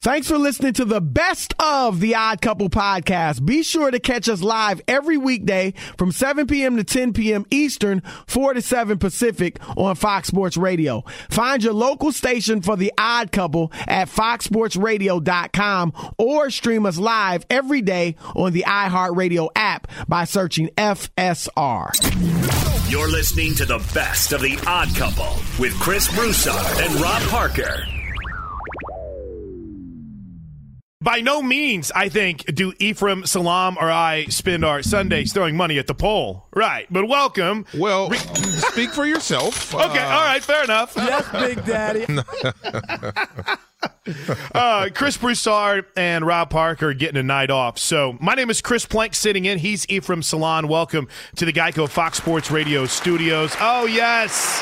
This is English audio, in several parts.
Thanks for listening to the best of the Odd Couple podcast. Be sure to catch us live every weekday from 7 p.m. to 10 p.m. Eastern, 4 to 7 Pacific on Fox Sports Radio. Find your local station for the Odd Couple at foxsportsradio.com or stream us live every day on the iHeartRadio app by searching FSR. You're listening to the best of the Odd Couple with Chris Broussard and Rob Parker. By no means, I think, do Ephraim, Salam, or I spend our Sundays throwing money at the poll. Right, but welcome. Well, speak for yourself. Okay, all right, fair enough. Yes, Big Daddy. Chris Broussard and Rob Parker getting a night off. So my name is Chris Plank sitting in. He's Ephraim Salon. Welcome to the Geico Fox Sports Radio studios. Oh, yes.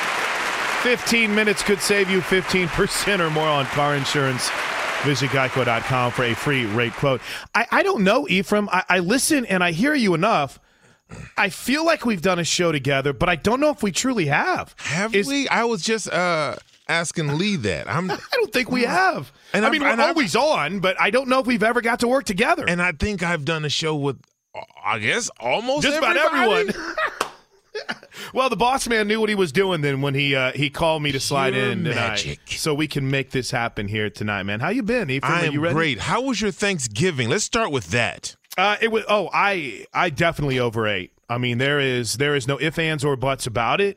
15 minutes could save you 15% or more on car insurance. Visit geico.com for a free rate quote. I don't know, Ephraim. I listen and I hear you enough. I feel like we've done a show together, but I don't know if we truly have. Have we? I was just asking Lee that. I don't think we have. And we're always on, but I don't know if we've ever got to work together. And I think I've done a show with, I guess, almost just everybody. About everyone. Well, the boss man knew what he was doing then when he called me to slide in tonight, so we can make this happen here tonight, man. How you been, Ephraim? I am you ready? Great. How was your Thanksgiving? Let's start with that. It was. Oh, I definitely overate. I mean, there is no ifs, ands, or buts about it.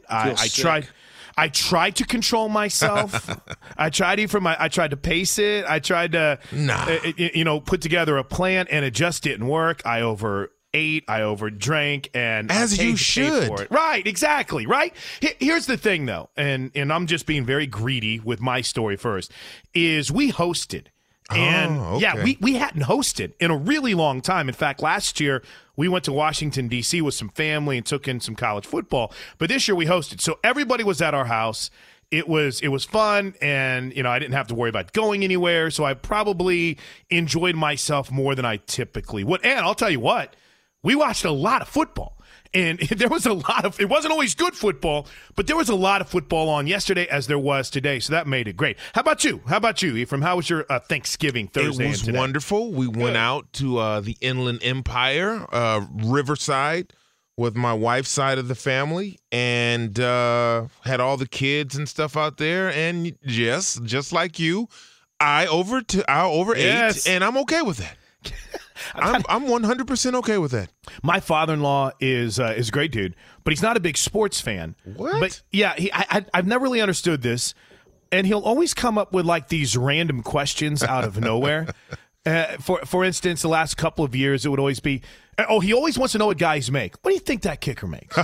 I tried to control myself. I tried to pace it. I tried to put together a plan, and it just didn't work. I overate, I overdrank, and as you should. For it. Right, exactly, right? Here's the thing, though, and I'm just being very greedy with my story first, is we hosted. And, we hadn't hosted in a really long time. In fact, last year, we went to Washington, D.C. with some family and took in some college football. But this year, we hosted. So everybody was at our house. It was fun, and I didn't have to worry about going anywhere. So I probably enjoyed myself more than I typically would. And I'll tell you what. We watched a lot of football, and there was it wasn't always good football, but there was a lot of football on yesterday as there was today, so that made it great. How about you, Ephraim? How was your Thanksgiving Thursday? It was wonderful. We went out to the Inland Empire, Riverside, with my wife's side of the family, and had all the kids and stuff out there, and yes, just like you, I overate, yes. And I'm okay with that. I'm 100% okay with that. My father-in-law is a great dude, but he's not a big sports fan. What? But yeah, I've never really understood this, and he'll always come up with like these random questions out of nowhere. For instance, the last couple of years, it would always be, he always wants to know what guys make. What do you think that kicker makes?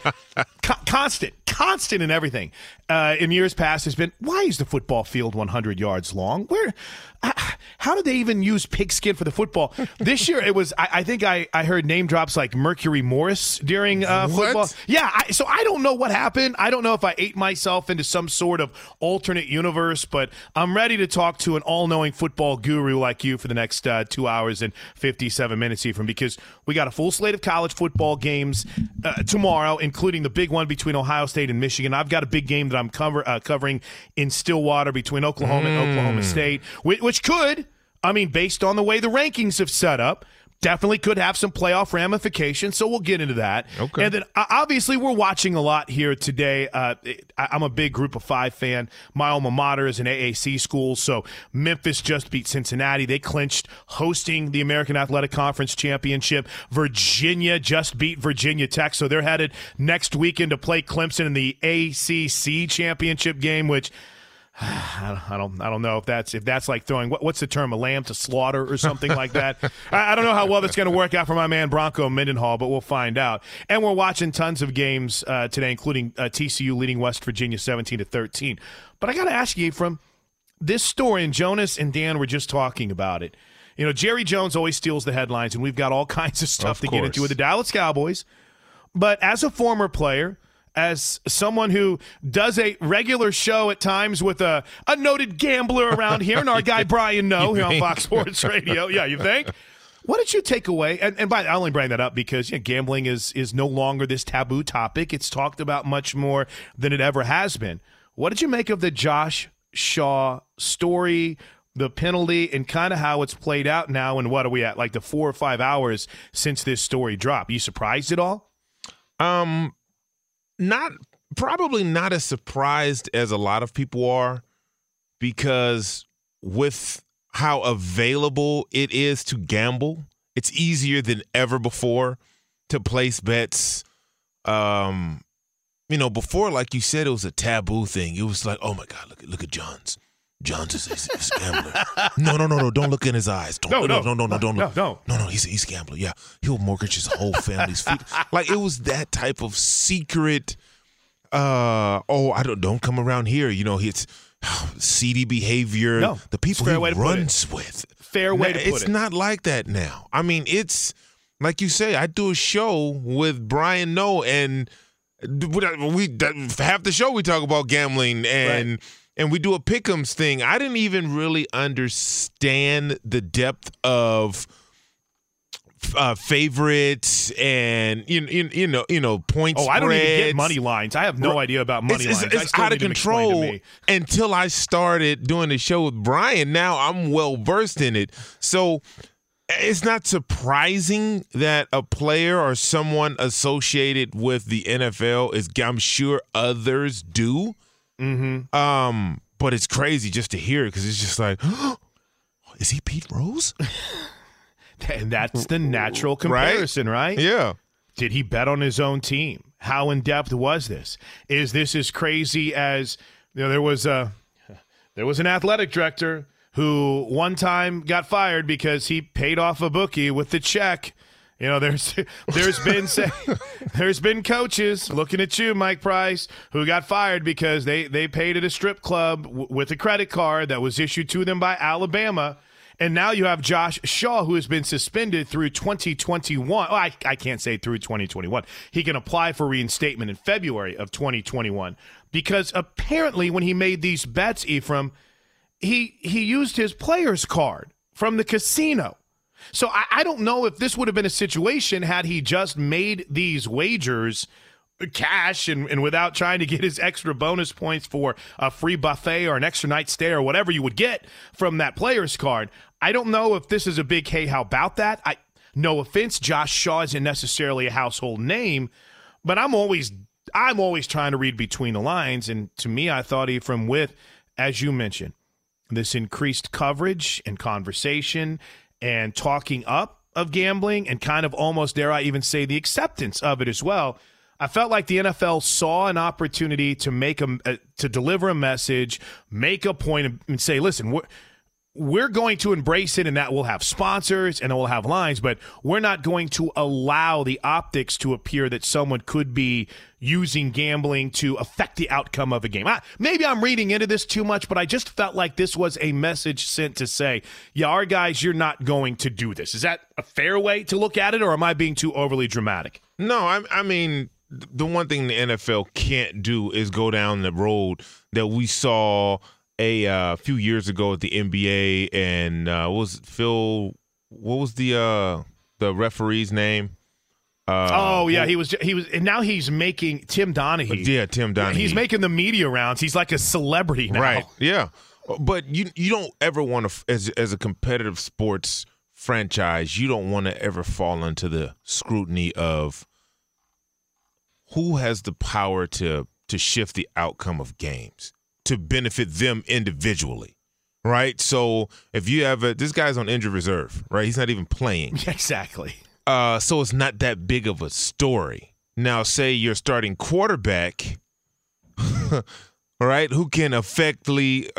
Constant in everything. In years past, has been, why is the football field 100 yards long? How did they even use pigskin for the football? This year, it was, I think I heard name drops like Mercury Morris during football. Yeah, so I don't know what happened. I don't know if I ate myself into some sort of alternate universe, but I'm ready to talk to an all-knowing football guru like you for the next 2 hours and 57 minutes, Ephraim, because we got a full slate of college football games tomorrow, including the big one between Ohio State and Michigan. I've got a big game that I'm covering in Stillwater between Oklahoma and Oklahoma State, which could, based on the way the rankings have set up, definitely could have some playoff ramifications, so we'll get into that. Okay. And then, obviously, we're watching a lot here today. I'm a big Group of Five fan. My alma mater is an AAC school, so Memphis just beat Cincinnati. They clinched hosting the American Athletic Conference Championship. Virginia just beat Virginia Tech, so they're headed next weekend to play Clemson in the ACC Championship game, which I don't know if that's like throwing what's the term, a lamb to slaughter or something like that. I don't know how well that's going to work out for my man Bronco Mendenhall, but we'll find out. And we're watching tons of games today, including TCU leading West Virginia 17-13. But I got to ask you, Ephraim, this story, and Jonas and Dan were just talking about it. Jerry Jones always steals the headlines, and we've got all kinds of stuff to get into with the Dallas Cowboys. But as a former player, as someone who does a regular show at times with a noted gambler around here, and our guy Brian Noe here on Fox Sports Radio. Yeah, you think? What did you take away? And I only bring that up because gambling is no longer this taboo topic. It's talked about much more than it ever has been. What did you make of the Josh Shaw story, the penalty and kind of how it's played out now, and what are we at, like the 4 or 5 hours since this story dropped? Are you surprised at all? Probably not as surprised as a lot of people are, because with how available it is to gamble, it's easier than ever before to place bets. Before, like you said, it was a taboo thing. It was like, oh my God, look at Johns. Johns is a gambler. No, don't look in his eyes. Don't look. No, he's a gambler. Yeah, he'll mortgage his whole family's future. Like, it was that type of secret. Don't come around here. It's seedy behavior. No, the people he runs with. Fair way to put it. It's not like that now. I mean, it's like you say. I do a show with Brian Noe, and half the show we talk about gambling, and. Right. And we do a pick'ems thing. I didn't even really understand the depth of favorites and points. I don't even get money lines. I have no idea about money lines. It's out of control until I started doing the show with Brian. Now I'm well versed in it. So it's not surprising that a player or someone associated with the NFL I'm sure others do. Mm-hmm. But it's crazy just to hear it, because it's just like, is he Pete Rose? And that's the natural comparison, right? Yeah. Did he bet on his own team? How in depth was this? Is this as crazy as there was an athletic director who one time got fired because he paid off a bookie with the check. There's been coaches, looking at you, Mike Price, who got fired because they paid at a strip club with a credit card that was issued to them by Alabama. And now you have Josh Shaw, who has been suspended through 2021. Well, I can't say through 2021. He can apply for reinstatement in February of 2021, because apparently when he made these bets, Ephraim, he used his player's card from the casino. So I don't know if this would have been a situation had he just made these wagers cash and without trying to get his extra bonus points for a free buffet or an extra night stay or whatever you would get from that player's card. I don't know if this is a big hey, how about that? No offense, Josh Shaw isn't necessarily a household name, but I'm always trying to read between the lines. And to me, I thought Ephraim, with, as you mentioned, this increased coverage and conversation and talking up of gambling and kind of almost, dare I even say, the acceptance of it as well, I felt like the NFL saw an opportunity to to deliver a message, make a point, and say, listen, we're going to embrace it, and that will have sponsors and it will have lines, but we're not going to allow the optics to appear that someone could be using gambling to affect the outcome of a game. Maybe I'm reading into this too much, but I just felt like this was a message sent to say, yeah, our guys, you're not going to do this. Is that a fair way to look at it, or am I being too overly dramatic? No, I mean, the one thing the NFL can't do is go down the road that we saw a few years ago at the NBA, and what was the referee's name? He was, and now he's making Tim Donaghy. Yeah, Tim Donaghy. He's making the media rounds. He's like a celebrity now. Right. Yeah, but you don't ever want to, as a competitive sports franchise, you don't want to ever fall into the scrutiny of who has the power to shift the outcome of games to benefit them individually, right? So if you have this guy's on injured reserve, right? He's not even playing. Exactly. So it's not that big of a story. Now, say you're starting quarterback, all right, who can effectively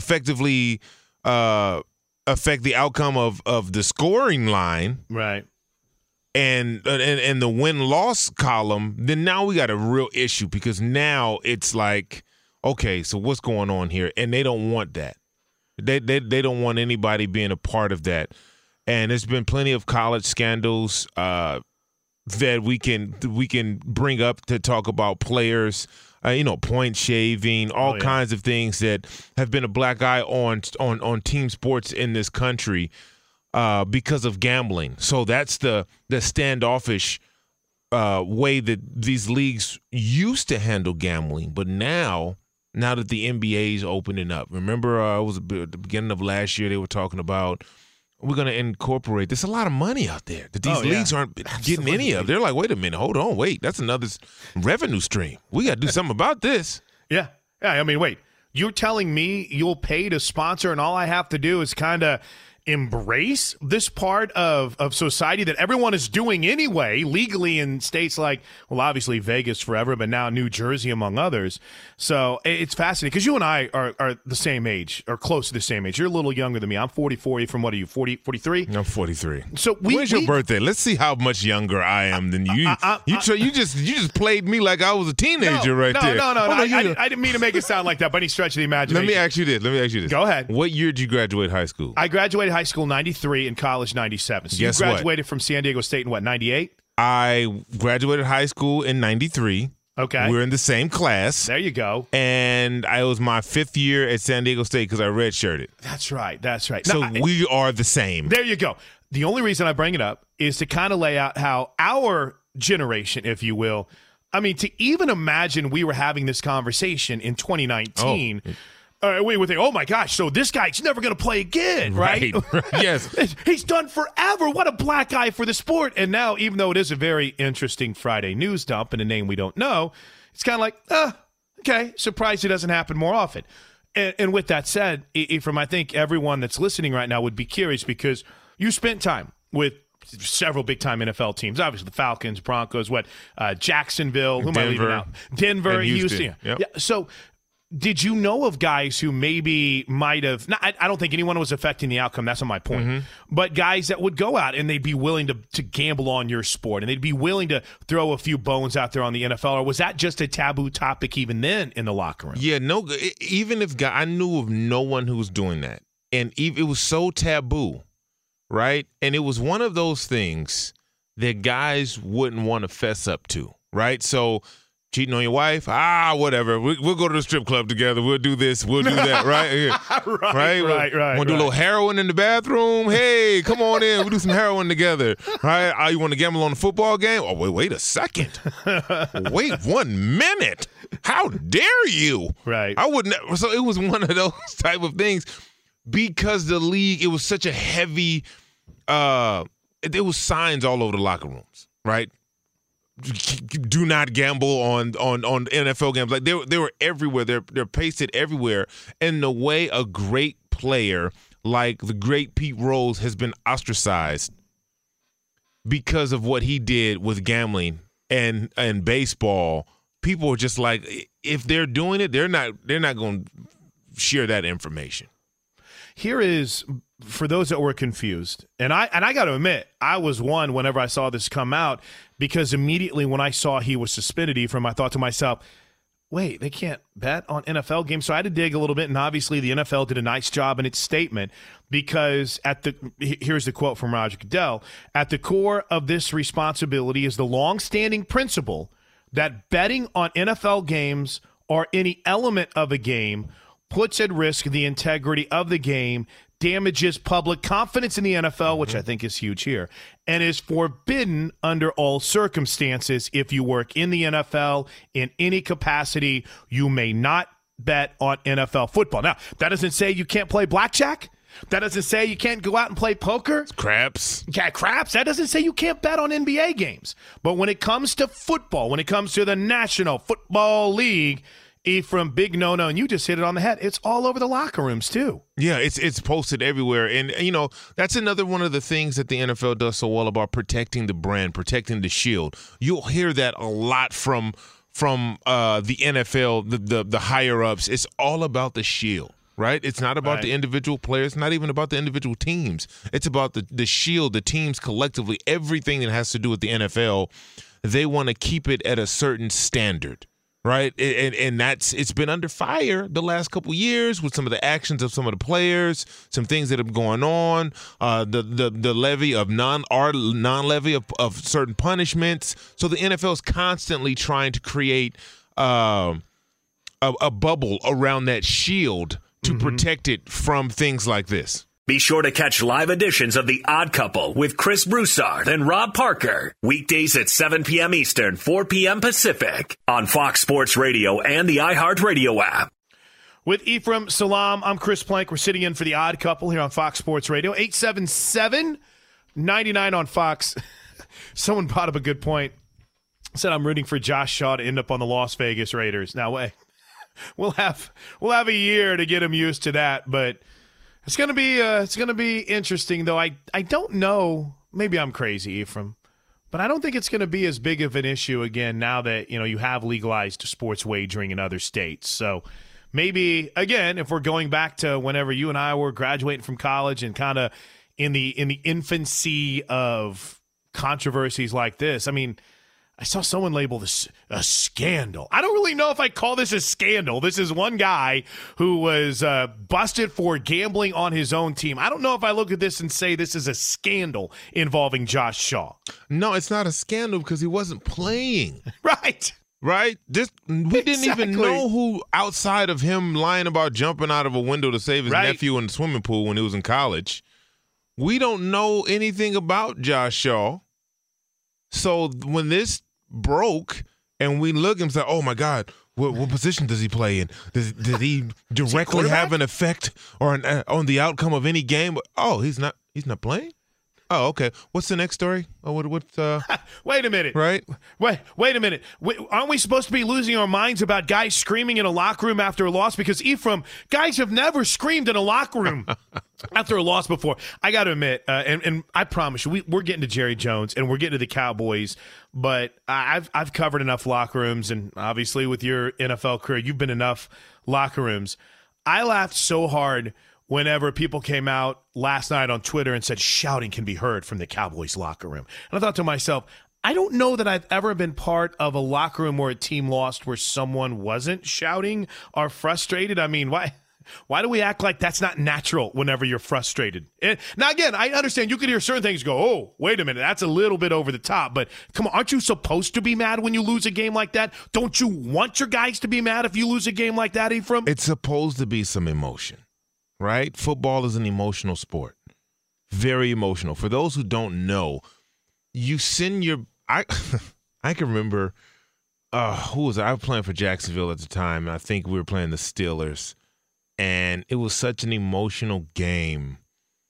affect the outcome of the scoring line, right? And the win-loss column, then now we got a real issue, because now it's like, okay, so what's going on here? And they don't want that. They don't want anybody being a part of that. And there's been plenty of college scandals that we can bring up to talk about players, point shaving, all kinds of things that have been a black eye on team sports in this country because of gambling. So that's the standoffish way that these leagues used to handle gambling, but now now that the NBA is opening up. Remember, it was at the beginning of last year, they were talking about, we're going to incorporate. There's a lot of money out there that these leagues aren't getting any of. They're like, wait a minute, hold on, wait. That's another revenue stream. We got to do something about this. Yeah. I mean, wait. You're telling me you'll pay to sponsor and all I have to do is kind of embrace this part of society that everyone is doing anyway, legally in states like, well, obviously Vegas forever, but now New Jersey, among others. So it's fascinating because you and I are the same age, or close to the same age. You're a little younger than me. I'm 44. You're from, what are you, 40, 43? I'm 43. So when's your birthday? Let's see how much younger I am than you. You just played me like I was a teenager there. No. I didn't mean to make it sound like that by any stretch of the imagination. Let me ask you this. Go ahead. What year did you graduate high school? I graduated high school 93 and college 97. So Guess you graduated from San Diego State in what, 98? I graduated high school in 93. Okay. We're in the same class. There you go. And I was my 5th year at San Diego State because I redshirted. That's right. So we are the same. There you go. The only reason I bring it up is to kind of lay out how our generation, if you will, I mean, to even imagine we were having this conversation in 2019. We would think, oh, my gosh, so this guy's never going to play again, right? Yes. He's done forever. What a black eye for the sport. And now, even though it is a very interesting Friday news dump and a name we don't know, it's kind of like, okay, surprised it doesn't happen more often. And with that said, Ephraim, I think everyone that's listening right now would be curious because you spent time with several big-time NFL teams. Obviously, the Falcons, Broncos, Jacksonville, who am I leaving out? Denver, Houston. Yep. Yeah. So did you know of guys who maybe might have – I don't think anyone was affecting the outcome. That's not my point. Mm-hmm. But guys that would go out and they'd be willing to gamble on your sport and they'd be willing to throw a few bones out there on the NFL, or was that just a taboo topic even then in the locker room? Yeah, no. Even if I knew of no one who was doing that. And it was so taboo, right? And it was one of those things that guys wouldn't want to fess up to, right? So – cheating on your wife? Whatever. We'll go to the strip club together. We'll do this. We'll do that, right? Right. Want to do a little heroin in the bathroom? Hey, come on in. We'll do some heroin together, right? You want to gamble on the football game? Oh, wait a second. Wait 1 minute. How dare you? Right. I wouldn't. So it was one of those type of things because the league, it was such a heavy, there was signs all over the locker rooms, right? Do not gamble on NFL games. Like they were everywhere. They're pasted everywhere. And the way a great player like the great Pete Rose has been ostracized because of what he did with gambling and baseball, people are just like, if they're doing it, they're not going to share that information. Here is, for those that were confused, and I got to admit, I was one whenever I saw this come out, because immediately when I saw he was suspended, Ephraim, I thought to myself, wait, they can't bet on NFL games? So I had to dig a little bit, and obviously the NFL did a nice job in its statement, because here's the quote from Roger Goodell, at the core of this responsibility is the long-standing principle that betting on NFL games or any element of a game puts at risk the integrity of the game, damages public confidence in the NFL, which I think is huge here, and is forbidden under all circumstances. If you work in the NFL in any capacity, you may not bet on NFL football. Now, that doesn't say you can't play blackjack. That doesn't say you can't go out and play poker. It's craps. Yeah, craps. That doesn't say you can't bet on NBA games. But when it comes to football, when it comes to the National Football League, Ephraim, big no-no, and you just hit it on the head. It's all over the locker rooms, too. Yeah, it's posted everywhere. And, that's another one of the things that the NFL does so well about protecting the brand, protecting the shield. You'll hear that a lot from the NFL, the higher-ups. It's all about the shield, right? It's not about the individual players, not even about the individual teams. It's about the shield, the teams collectively, everything that has to do with the NFL. They want to keep it at a certain standard. Right, and it's been under fire the last couple of years with some of the actions of some of the players, some things that have going on, the levy of non-levy of certain punishments. So the NFL is constantly trying to create a bubble around that shield to protect it from things like this. Be sure to catch live editions of The Odd Couple with Chris Broussard and Rob Parker. Weekdays at 7 p.m. Eastern, 4 p.m. Pacific on Fox Sports Radio and the iHeartRadio app. With Ephraim Salam, I'm Chris Plank. We're sitting in for the Odd Couple here on Fox Sports Radio. 877-99 on Fox. Someone brought up a good point. Said I'm rooting for Josh Shaw to end up on the Las Vegas Raiders. Now, wait, we'll have a year to get him used to that, but it's gonna be interesting. Though I don't know. Maybe I'm crazy, Ephraim, but I don't think it's gonna be as big of an issue again now that you have legalized sports wagering in other states. So. Maybe, again, if we're going back to whenever you and I were graduating from college and kind of in the infancy of controversies like this, I mean, I saw someone label this a scandal. I don't really know if I call this a scandal. This is one guy who was busted for gambling on his own team. I don't know if I look at this and say this is a scandal involving Josh Shaw. No, it's not a scandal because he wasn't playing. Right. Right? We didn't even know who, outside of him lying about jumping out of a window to save his nephew in the swimming pool when he was in college. We don't know anything about Josh Shaw. So when this broke and we look and say, oh, my God, what position does he play in? Did he directly have an effect on the outcome of any game? Oh, he's not playing? Oh, okay. What's the next story? Oh, Wait a minute. Right? Wait a minute. Aren't we supposed to be losing our minds about guys screaming in a locker room after a loss? Because, Ephraim, guys have never screamed in a locker room after a loss before. I got to admit, and I promise you, we're getting to Jerry Jones and we're getting to the Cowboys, but I've covered enough locker rooms, and obviously with your NFL career, you've been enough locker rooms. I laughed so hard whenever people came out last night on Twitter and said shouting can be heard from the Cowboys locker room. And I thought to myself, I don't know that I've ever been part of a locker room where a team lost where someone wasn't shouting or frustrated. I mean, why do we act like that's not natural whenever you're frustrated? Now, again, I understand you could hear certain things go, oh, wait a minute, that's a little bit over the top. But come on, aren't you supposed to be mad when you lose a game like that? Don't you want your guys to be mad if you lose a game like that, Ephraim? It's supposed to be some emotion. Right? Football is an emotional sport. Very emotional. For those who don't know, you send your I can remember who was I was playing for Jacksonville at the time, and I think we were playing the Steelers, and it was such an emotional game.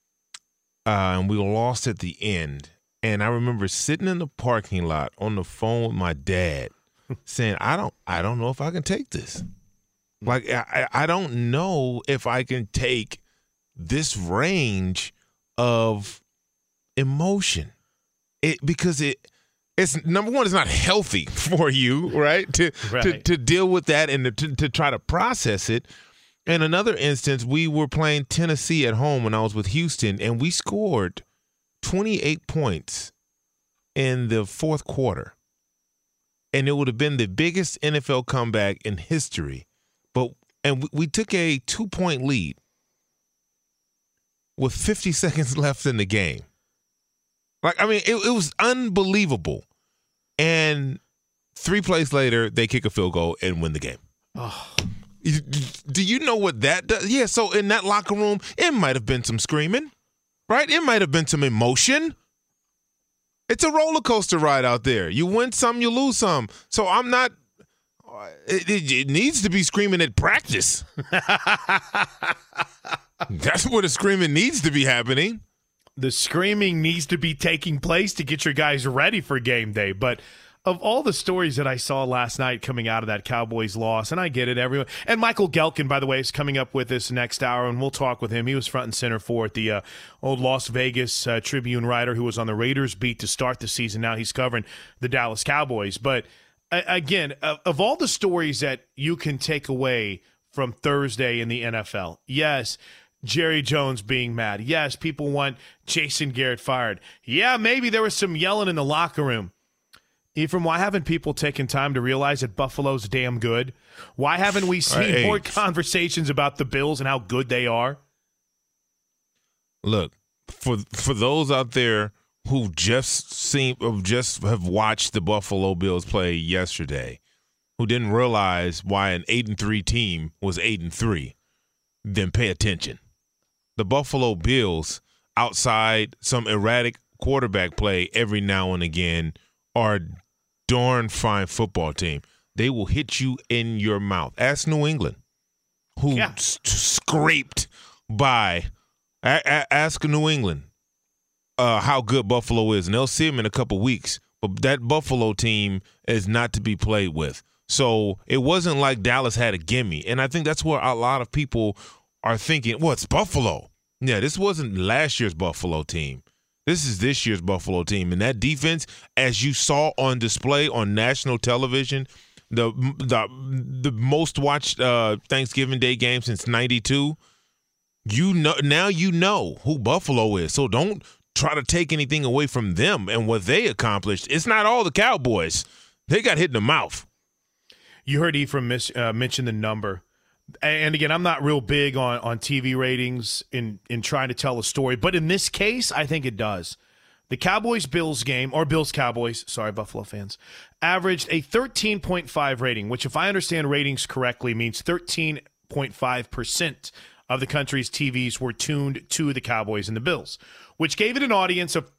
And we lost at the end. And I remember sitting in the parking lot on the phone with my dad saying, I don't know if I can take this. Like, I don't know if I can take this range of emotion. Because it's number one, it's not healthy for you, right? To deal with that and to try to process it. In another instance, we were playing Tennessee at home when I was with Houston, and we scored 28 points in the fourth quarter. And it would have been the biggest NFL comeback in history. And we took a 2-point lead with 50 seconds left in the game. Like, I mean, it was unbelievable. And 3 plays later, they kick a field goal and win the game. Oh. Do you know what that does? Yeah, so in that locker room, it might have been some screaming, right? It might have been some emotion. It's a roller coaster ride out there. You win some, you lose some. So I'm not... It needs to be screaming at practice. That's where the screaming needs to be happening. The screaming needs to be taking place to get your guys ready for game day. But of all the stories that I saw last night coming out of that Cowboys loss, and I get it, everyone. And Michael Gelkin, by the way, is coming up with us next hour, and we'll talk with him. He was front and center for it, the old Las Vegas Tribune writer who was on the Raiders beat to start the season. Now he's covering the Dallas Cowboys. But again, of all the stories that you can take away from Thursday in the NFL, yes, Jerry Jones being mad. Yes, people want Jason Garrett fired. Yeah, maybe there was some yelling in the locker room. Ephraim, why haven't people taken time to realize that Buffalo's damn good? Why haven't we seen more conversations about the Bills and how good they are? Look, for those out there who just have watched the Buffalo Bills play yesterday, who didn't realize why an 8-3 team was 8-3, then pay attention. The Buffalo Bills, outside some erratic quarterback play every now and again, are a darn fine football team. They will hit you in your mouth. Ask New England. who scraped by. Ask New England how good Buffalo is, and they'll see them in a couple weeks. But that Buffalo team is not to be played with. So it wasn't like Dallas had a gimme. And I think that's where a lot of people are thinking, well, it's Buffalo. Yeah, this wasn't last year's Buffalo team. This is this year's Buffalo team. And that defense, as you saw on display on national television, the most watched Thanksgiving Day game since '92, now you know who Buffalo is. So don't try to take anything away from them and what they accomplished. It's not all the Cowboys. They got hit in the mouth. You heard Ephraim mention the number. And again, I'm not real big on TV ratings in trying to tell a story. But in this case, I think it does. The Cowboys-Bills game, or Bills-Cowboys, sorry, Buffalo fans, averaged a 13.5 rating, which if I understand ratings correctly means 13.5% of the country's TVs were tuned to the Cowboys and the Bills, which gave it an audience of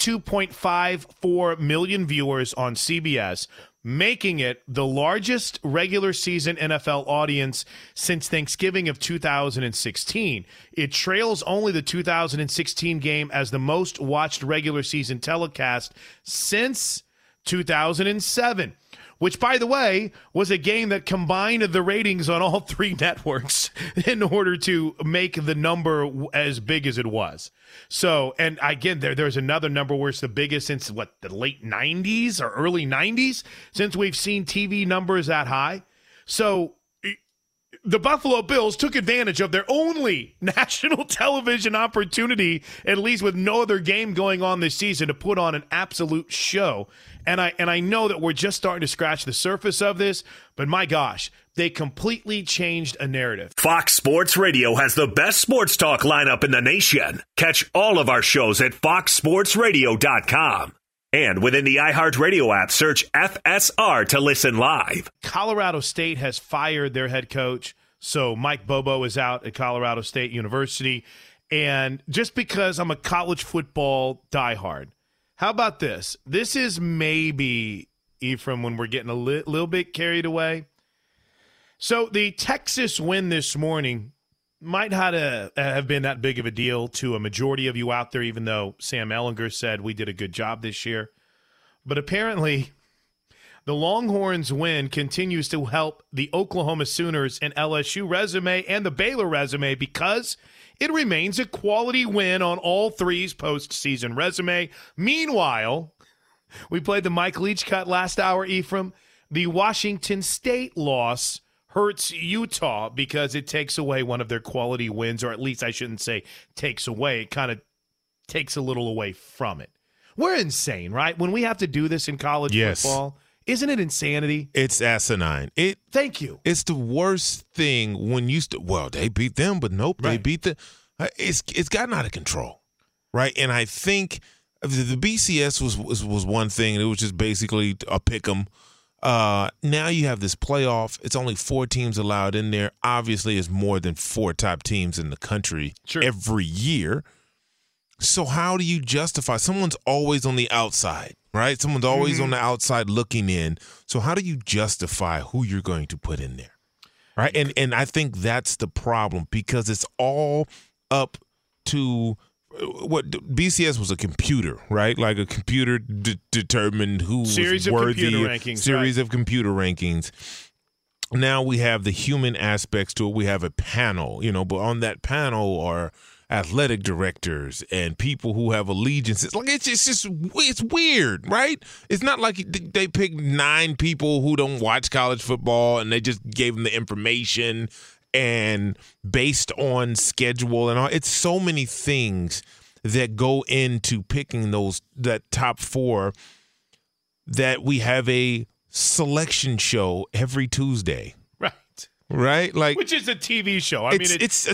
32.54 million viewers on CBS, making it the largest regular season NFL audience since Thanksgiving of 2016. It trails only the 2016 game as the most watched regular season telecast since 2007. Which, by the way, was a game that combined the ratings on all three networks in order to make the number as big as it was. So, and again, there's another number where it's the biggest since, the late 90s or early 90s, since we've seen TV numbers that high. So, the Buffalo Bills took advantage of their only national television opportunity, at least with no other game going on this season, to put on an absolute show. And I know that we're just starting to scratch the surface of this, but my gosh, they completely changed a narrative. Fox Sports Radio has the best sports talk lineup in the nation. Catch all of our shows at foxsportsradio.com. And within the iHeartRadio app, search FSR to listen live. Colorado State has fired their head coach, so Mike Bobo is out at Colorado State University. And just because I'm a college football diehard, how about this? This is maybe, Ephraim, when we're getting a little bit carried away. So the Texas win this morning might not have been that big of a deal to a majority of you out there, even though Sam Ehlinger said we did a good job this year. But apparently, the Longhorns win continues to help the Oklahoma Sooners and LSU resume and the Baylor resume because it remains a quality win on all three's postseason resume. Meanwhile, we played the Mike Leach cut last hour, Ephraim. The Washington State loss hurts Utah because it takes away one of their quality wins, or at least I shouldn't say takes away. It kind of takes a little away from it. We're insane, right? When we have to do this in college football, isn't it insanity? It's asinine. Thank you. It's the worst thing when they beat them, but nope, right. They beat the. It's gotten out of control, right? And I think the BCS was one thing. It was just basically a pick 'em. Now you have this playoff. It's only 4 teams allowed in there. Obviously, it's more than 4 top teams in the country every year. So how do you justify? Someone's always on the outside, right? Someone's always on the outside looking in. So how do you justify who you're going to put in there, right? And I think that's the problem because it's all up to what BCS was a computer, right? Like a computer determined who was worthy. Series of computer rankings. Now we have the human aspects to it. We have a panel, but on that panel are athletic directors and people who have allegiances. Like it's weird, right? It's not like they picked 9 people who don't watch college football and they just gave them the information and based on schedule and all. It's so many things that go into picking that top 4 that we have a selection show every Tuesday. Right? Like, which is a TV show. It's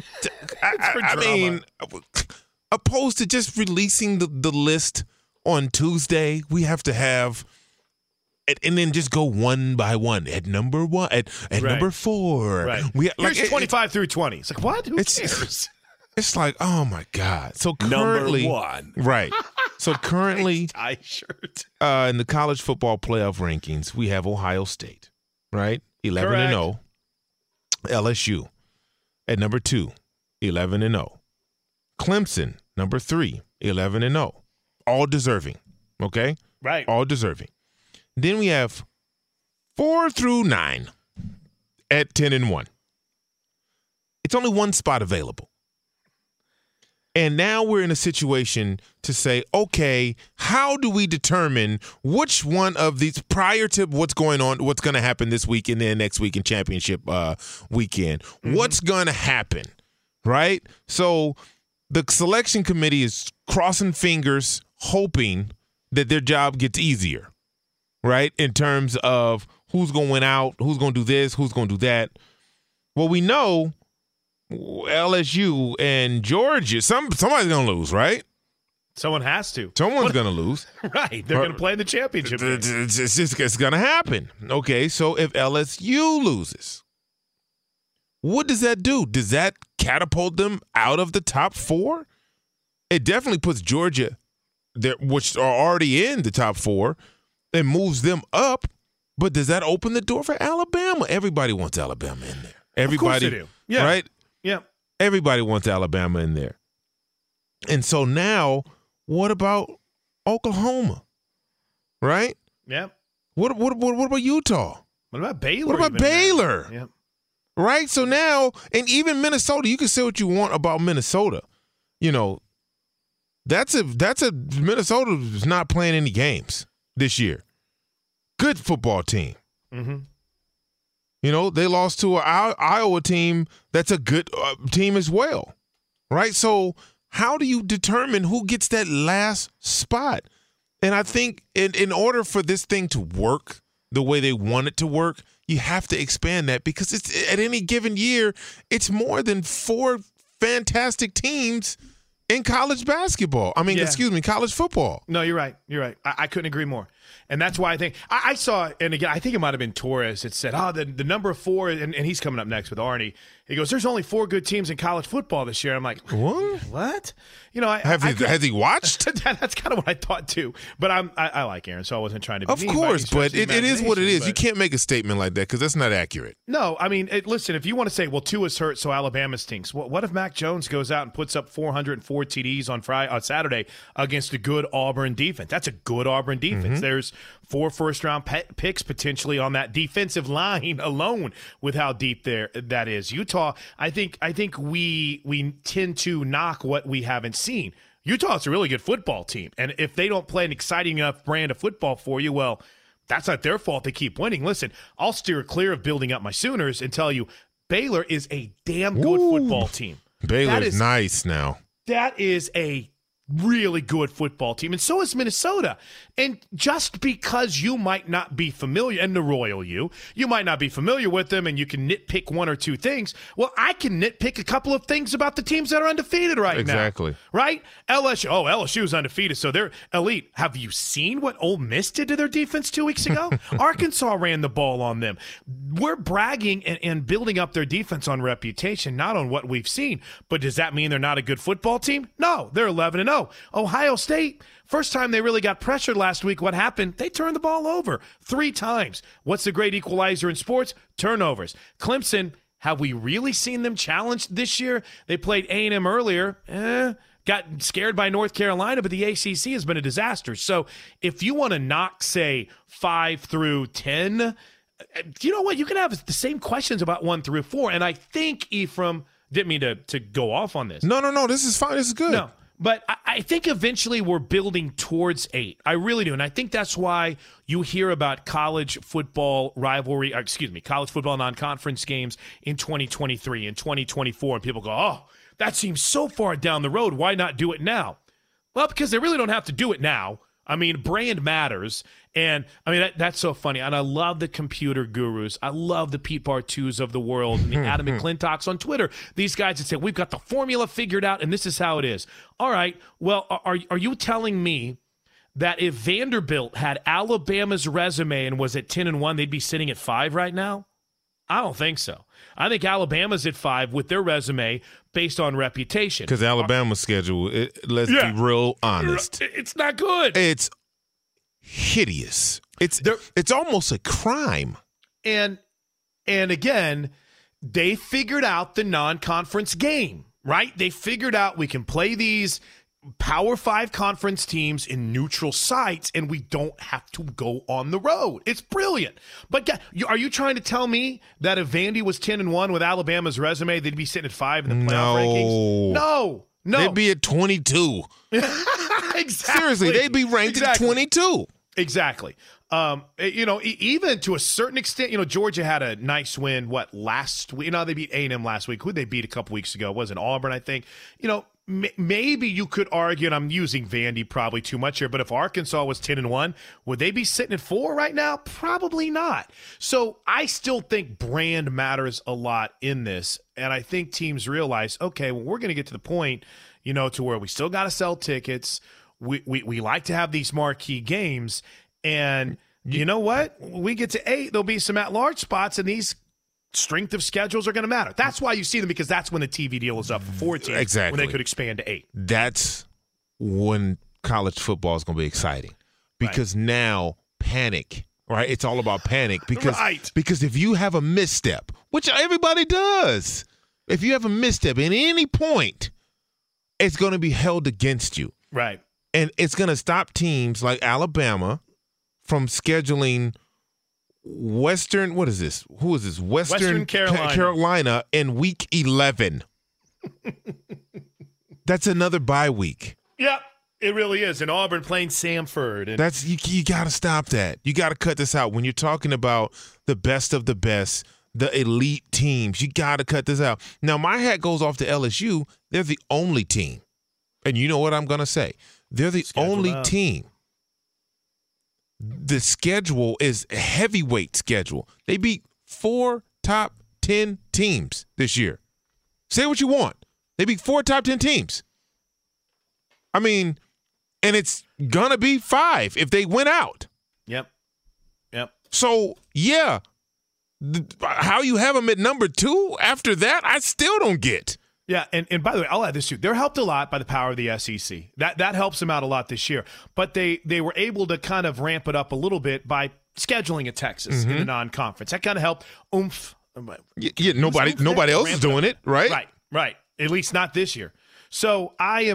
opposed to just releasing the list on Tuesday, we have to have and then just go one by one at number 1, at number 4. Right. Here's 25 through 20. It's like, what? Who cares? It's like, oh my God. So currently, number 1. Right. So currently, tie shirt. In the college football playoff rankings, we have Ohio State, right? 11-0. LSU. at number 2, 11-0. Clemson, number 3, 11-0. All deserving, okay? Right. All deserving. Then we have 4 through 9 at 10-1. It's only one spot available. And now we're in a situation to say, okay, how do we determine which one of these, prior to what's going on, what's going to happen this week and then next week in championship weekend, what's going to happen, right? So the selection committee is crossing fingers, hoping that their job gets easier, right, in terms of who's going to win out, who's going to do this, who's going to do that. Well, we know LSU and Georgia, somebody's going to lose, right? Someone has to. Someone's going to lose. Right. They're going to play in the championship game. It's going to happen. Okay, so if LSU loses, what does that do? Does that catapult them out of the top 4? It definitely puts Georgia, there, which are already in the top 4, and moves them up. But does that open the door for Alabama? Everybody wants Alabama in there. Everybody, of course they do. Yeah. Right? Yeah. Everybody wants Alabama in there. And so now, what about Oklahoma? Right? Yeah. What about Utah? What about Baylor? What about Baylor? Yeah. Right? So now, and even Minnesota, you can say what you want about Minnesota. You know, that's a Minnesota is not playing any games this year. Good football team. Mm-hmm. You know, they lost to an Iowa team that's a good team as well, right? So how do you determine who gets that last spot? And I think in order for this thing to work the way they want it to work, you have to expand that because it's at any given year, it's more than 4 fantastic teams in college basketball. I mean, college football. No, you're right. You're right. I couldn't agree more. And that's why I think I saw, and again, I think it might have been Torres that said, the number 4, and he's coming up next with Arnie. He goes, there's only 4 good teams in college football this year. I'm like, what? You know, has he watched? That's kind of what I thought too. But I like Aaron, so I wasn't trying to be of mean. Course, but it is what it is. But you can't make a statement like that because that's not accurate. No, I mean, listen, if you want to say, well, Tua's hurt, so Alabama stinks. Well, what if Mac Jones goes out and puts up 404 TDs on Saturday against a good Auburn defense? That's a good Auburn defense. Mm-hmm. There's 4 first-round picks potentially on that defensive line alone with how deep that is. Utah, I think we tend to knock what we haven't seen. Utah's a really good football team, and if they don't play an exciting enough brand of football for you, well, that's not their fault. They keep winning. Listen, I'll steer clear of building up my Sooners and tell you Baylor is a damn good football team. Baylor's nice now. That is a really good football team, and so is Minnesota. And just because you might not be familiar, and the Royal you might not be familiar with them, and you can nitpick 1 or 2 things, well, I can nitpick a couple of things about the teams that are undefeated right now. Exactly. Right? LSU's undefeated, so they're elite. Have you seen what Ole Miss did to their defense 2 weeks ago? Arkansas ran the ball on them. We're bragging and building up their defense on reputation, not on what we've seen. But does that mean they're not a good football team? No, they're 11-0. Ohio State, first time they really got pressured last week, what happened? They turned the ball over 3 times. What's the great equalizer in sports? Turnovers. Clemson, have we really seen them challenged this year? They played A&M earlier. Got scared by North Carolina, but the ACC has been a disaster. So if you want to knock, say, 5 through 10, you know what? You can have the same questions about 1 through 4. And I think, Ephraim, didn't mean to go off on this. No. This is fine. This is good. No. But I think eventually we're building towards 8. I really do. And I think that's why you hear about college football college football non-conference games in 2023 and 2024. And people go, oh, that seems so far down the road. Why not do it now? Well, because they really don't have to do it now. I mean, brand matters. And, I mean, that's so funny. And I love the computer gurus. I love the Pete Bartus of the world and the Adam McClintocks on Twitter. These guys that say, we've got the formula figured out, and this is how it is. All right, well, are you telling me that if Vanderbilt had Alabama's resume and was at 10-1, they'd be sitting at 5 right now? I don't think so. I think Alabama's at 5 with their resume based on reputation. Because Alabama's schedule, let's be real honest. It's not good. It's hideous. It's almost a crime. And again, they figured out the non-conference game, right? They figured out we can play these Power 5 conference teams in neutral sites, and we don't have to go on the road. It's brilliant. But are you trying to tell me that if Vandy was 10-1 with Alabama's resume, they'd be sitting at 5 in the playoff rankings? No. They'd be at 22. Exactly. Seriously, they'd be ranked at 22. Exactly. Even to a certain extent, Georgia had a nice win, last week? They beat A&M last week. Who'd they beat a couple weeks ago? It wasn't Auburn, I think. Maybe you could argue, and I'm using Vandy probably too much here, but if Arkansas was 10-1, would they be sitting at 4 right now? Probably not. So I still think brand matters a lot in this, and I think teams realize, okay, well, we're going to get to the point, to where we still got to sell tickets. We like to have these marquee games, and you know what? When we get to 8, there'll be some at-large spots, and these strength of schedules are going to matter. That's why you see them, because that's when the TV deal is up for 14. Exactly. When they could expand to 8. That's when college football is going to be exciting, because now panic, right? It's all about panic because if you have a misstep, which everybody does, if you have a misstep at any point, it's going to be held against you. Right. And it's going to stop teams like Alabama from scheduling Western Carolina in week 11. That's another bye week. Yep, it really is. And Auburn playing Samford. And that's you got to stop that. You got to cut this out. When you're talking about the best of the best, the elite teams, you got to cut this out. Now, my hat goes off to LSU. They're the only team. And you know what I'm going to say? They're the only team. The schedule is a heavyweight schedule. They beat 4 top 10 teams this year. Say what you want. They beat 4 top 10 teams. I mean, and it's going to be 5 if they win out. Yep. So, yeah, how you have them at number 2 after that, I still don't get. Yeah, and by the way, I'll add this too. They're helped a lot by the power of the SEC. That helps them out a lot this year. But they were able to kind of ramp it up a little bit by scheduling at Texas in the non-conference. That kind of helped oomph. Yeah, nobody else is doing it, right? Right. At least not this year. So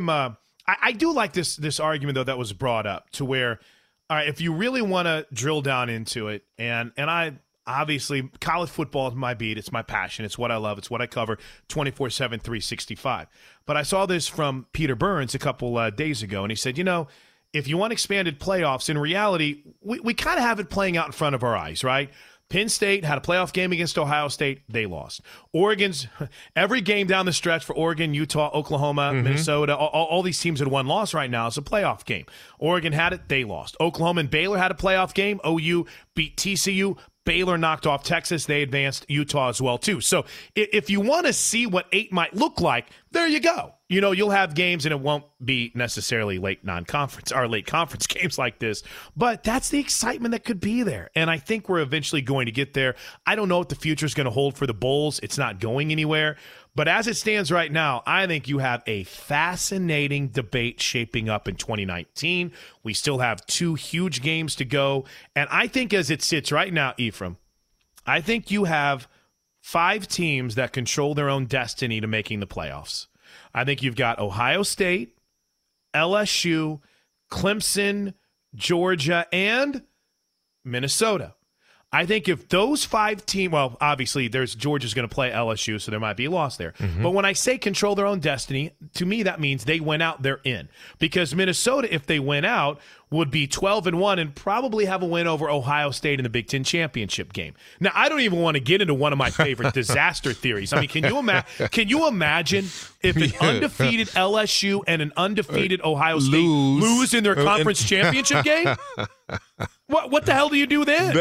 I do like this argument, though, that was brought up to where, all right, if you really want to drill down into it, and I – obviously, college football is my beat. It's my passion. It's what I love. It's what I cover 24/7, 365. But I saw this from Peter Burns a couple days ago, and he said, if you want expanded playoffs, in reality, we kind of have it playing out in front of our eyes, right? Penn State had a playoff game against Ohio State. They lost. Oregon's every game down the stretch for Oregon, Utah, Oklahoma, Minnesota, all these teams had one loss right now. It's a playoff game. Oregon had it. They lost. Oklahoma and Baylor had a playoff game. OU beat TCU. Baylor knocked off Texas. They advanced. Utah as well, too. So if you want to see what 8 might look like, there you go. You'll have games, and it won't be necessarily late non-conference or late conference games like this. But that's the excitement that could be there. And I think we're eventually going to get there. I don't know what the future is going to hold for the Bulls. It's not going anywhere. But as it stands right now, I think you have a fascinating debate shaping up in 2019. We still have 2 huge games to go. And I think as it sits right now, Ephraim, I think you have 5 teams that control their own destiny to making the playoffs. I think you've got Ohio State, LSU, Clemson, Georgia, and Minnesota. I think if those 5 teams, well, obviously Georgia's going to play LSU, so there might be a loss there. But when I say control their own destiny, to me that means they went out, they're in. Because Minnesota, if they went out, would be 12-1 and probably have a win over Ohio State in the Big Ten championship game. Now, I don't even want to get into one of my favorite disaster theories. I mean, can you imagine if an undefeated LSU and an undefeated Ohio State lose in their conference championship game? What the hell do you do then?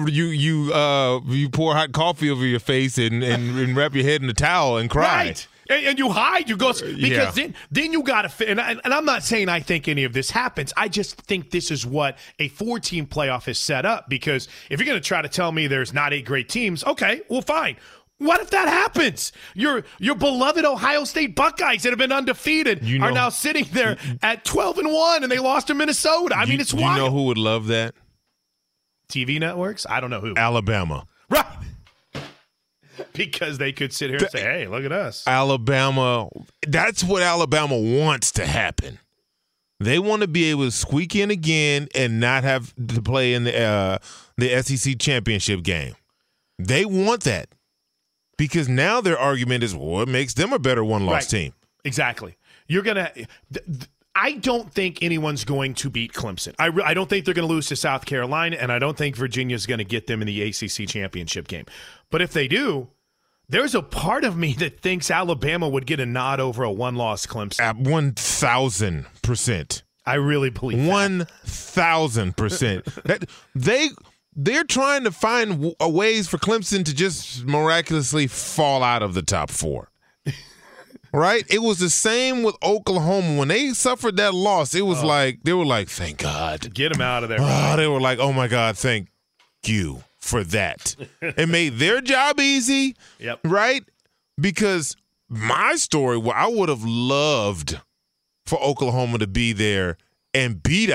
You pour hot coffee over your face and wrap your head in a towel and cry. Right. And you hide, because then you got to fit. And I'm not saying I think any of this happens. I just think this is what a 4-team playoff is set up. Because if you're going to try to tell me there's not 8 great teams, okay, well, fine. What if that happens? Your beloved Ohio State Buckeyes that have been undefeated are now sitting there at 12-1, and they lost to Minnesota. I mean, it's wild. You know who would love that? TV networks? I don't know who. Alabama. Right. because they could sit here and say, hey, look at us. Alabama, that's what Alabama wants to happen. They want to be able to squeak in again and not have to play in the SEC championship game. They want that because now their argument is, well, it makes them a better one-loss team. Exactly. You're going to I don't think anyone's going to beat Clemson. I don't think they're going to lose to South Carolina, and I don't think Virginia's going to get them in the ACC championship game. But if they do, there's a part of me that thinks Alabama would get a nod over a one-loss Clemson. At 1,000%. I really believe 1,000%. That they're trying to find ways for Clemson to just miraculously fall out of the top 4. Right? It was the same with Oklahoma. When they suffered that loss, it was like, they were like, thank God. Get them out of there. They were like, oh my God, thank you for that. It made their job easy, right? Because my story, well, I would have loved for Oklahoma to be there and beat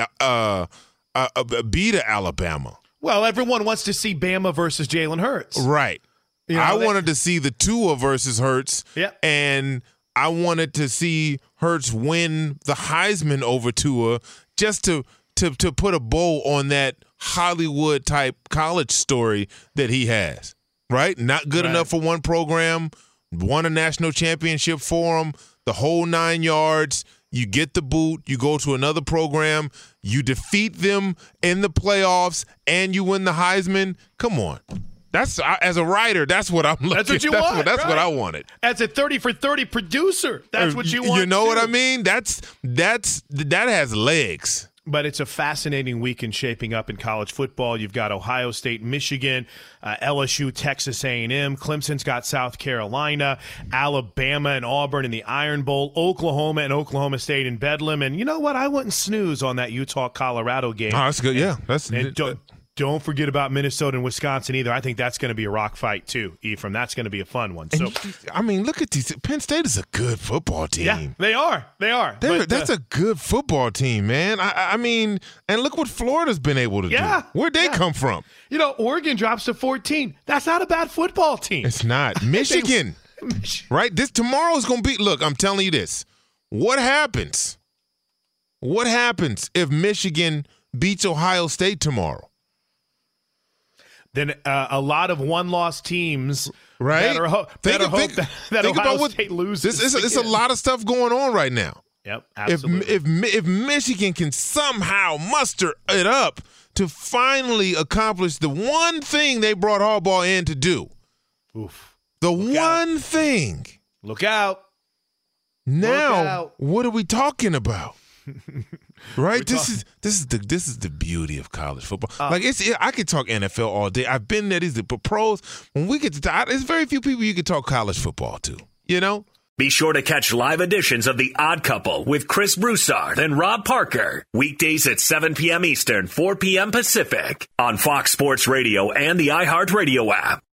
Alabama. Well, everyone wants to see Bama versus Jalen Hurts. Right. You know, I wanted to see the Tua versus Hurts, and I wanted to see Hurts win the Heisman over Tua just to put a bow on that Hollywood-type college story that he has, right? Not good enough for one program, won a national championship for him, the whole 9 yards. You get the boot, you go to another program, you defeat them in the playoffs, and you win the Heisman. Come on. That's as a writer, that's what I'm looking. That's what you want. That's what I wanted. As a 30 for 30 producer, that's what you want. You know what I mean? That has legs. But it's a fascinating weekend shaping up in college football. You've got Ohio State, Michigan, LSU, Texas A&M. Clemson's got South Carolina, Alabama and Auburn in the Iron Bowl, Oklahoma and Oklahoma State in Bedlam. And you know what? I wouldn't snooze on that Utah-Colorado game. Oh, that's good. Yeah. Don't forget about Minnesota and Wisconsin either. I think that's going to be a rock fight too, Ephraim. That's going to be a fun one. So, I mean, look at these. Penn State is a good football team. Yeah, they are. That's a good football team, man. I mean, and look what Florida's been able to do. Where'd they come from? You know, Oregon drops to 14. That's not a bad football team. It's not. Michigan, right? Tomorrow is going to be. Look, I'm telling you this. What happens? What happens if Michigan beats Ohio State tomorrow? Then a lot of one-loss teams that Ohio State loses. It's a lot of stuff going on right now. Yep, absolutely. If Michigan can somehow muster it up to finally accomplish the one thing they brought Harbaugh in to do, thing. Look out! Now, what are we talking about? Right, this is the beauty of college football. I could talk NFL all day. I've been there. These are pros. When we get to talk, there's very few people you can talk college football to. You know. Be sure to catch live editions of The Odd Couple with Chris Broussard and Rob Parker weekdays at 7 p.m. Eastern, 4 p.m. Pacific on Fox Sports Radio and the iHeartRadio app.